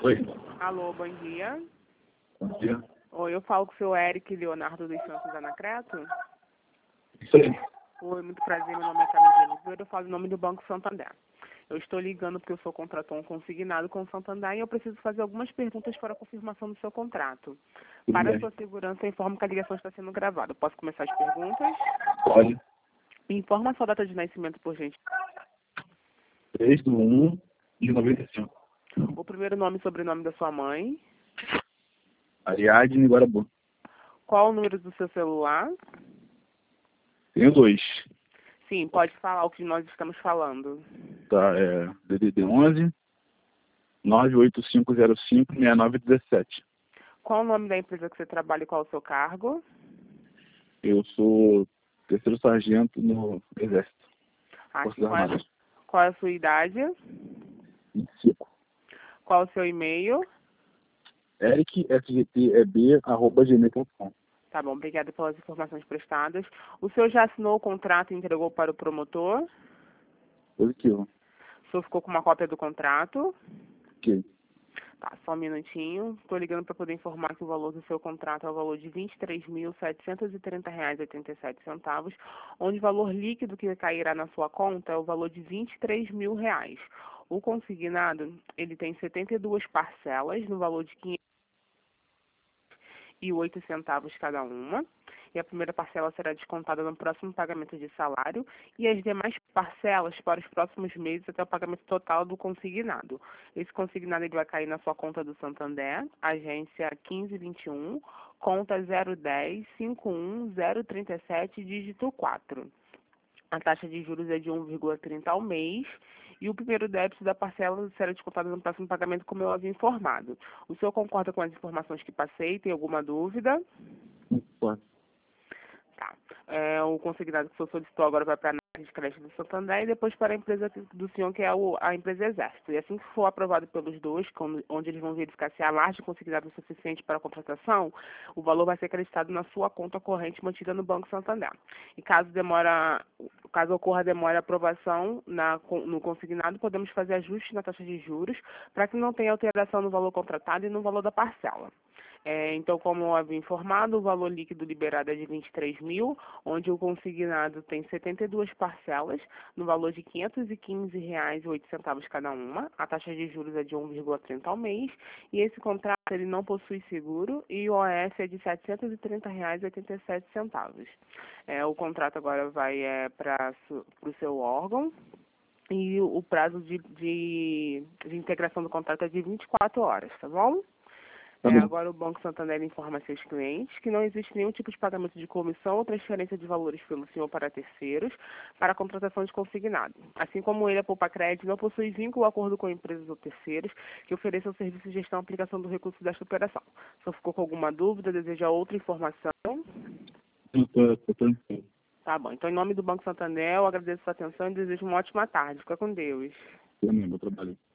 Oi. Alô, bom dia. Bom dia. Oi, eu falo com o seu Eric Leonardo dos Santos Anacreto. Isso aí. Oi, muito prazer, meu nome é Camila Oliveira, eu falo em nome do Banco Santander. Eu estou ligando porque o senhor contratou um consignado com o Santander e eu preciso fazer algumas perguntas para a confirmação do seu contrato. Tudo Para a bem. sua segurança, eu informo que a ligação está sendo gravada. Posso começar as perguntas? Pode. Me informa a sua data de nascimento, por gente. 3/1 de 95. O primeiro nome e sobrenome da sua mãe. Ariadne Guarabu. Qual o número do seu celular? Tenho 2. Sim, pode falar o que nós estamos falando. Tá, DDD 11 98505 6917. Qual o nome da empresa que você trabalha e qual o seu cargo? Eu sou terceiro sargento no Exército. Forças Qual é, Armadas. qual é a sua idade? 25. Qual o seu e-mail? ericsgteb@gmail.com. Tá bom, obrigada pelas informações prestadas. O senhor já assinou o contrato e entregou para o promotor? Positivo. O senhor ficou com uma cópia do contrato? Ok. Tá, só um minutinho. Estou ligando para poder informar que o valor do seu contrato é o valor de R$ 23.730,87, onde o valor líquido que cairá na sua conta é o valor de R$ 23.000. O consignado, ele tem 72 parcelas no valor de R$ 508 cada uma. E a primeira parcela será descontada no próximo pagamento de salário e as demais parcelas para os próximos meses até o pagamento total do consignado. Esse consignado ele vai cair na sua conta do Santander, agência 1521, conta 010-51037, dígito 4. A taxa de juros é de 1,30 ao mês e o primeiro débito da parcela será descontado no próximo pagamento, como eu havia informado. O senhor concorda com as informações que passei? Tem alguma dúvida? Pode. Tá. O consignado que o senhor solicitou agora vai para a análise de crédito do Santander e depois para a empresa do senhor, que é a empresa Exército. E assim que for aprovado pelos dois, onde eles vão verificar se há margem consignada suficiente para a contratação, o valor vai ser acreditado na sua conta corrente mantida no Banco Santander. E caso ocorra demora a aprovação no consignado, podemos fazer ajustes na taxa de juros para que não tenha alteração no valor contratado e no valor da parcela. Então, como eu havia informado, o valor líquido liberado é de 23 mil, onde o consignado tem 72 parcelas, no valor de R$ 515,08 cada uma. A taxa de juros é de 1,30 ao mês, e esse contrato ele não possui seguro, e o OS é de R$ 730,87. O contrato agora vai para o seu órgão, e o prazo de integração do contrato é de 24 horas, tá bom? Agora o Banco Santander informa a seus clientes que não existe nenhum tipo de pagamento de comissão ou transferência de valores pelo senhor para terceiros para a contratação de consignado. Assim como ele, a Poupa Crédito, não possui vínculo ou acordo com empresas ou terceiros que ofereçam serviço de gestão e aplicação do recurso desta operação. Se você ficou com alguma dúvida, deseja outra informação? Tô tranquilo. Tá bom. Então, em nnome do Banco Santander, eu agradeço a sua atenção e desejo uma ótima tarde. Fica com Deus. Eu mesmo, eu trabalho.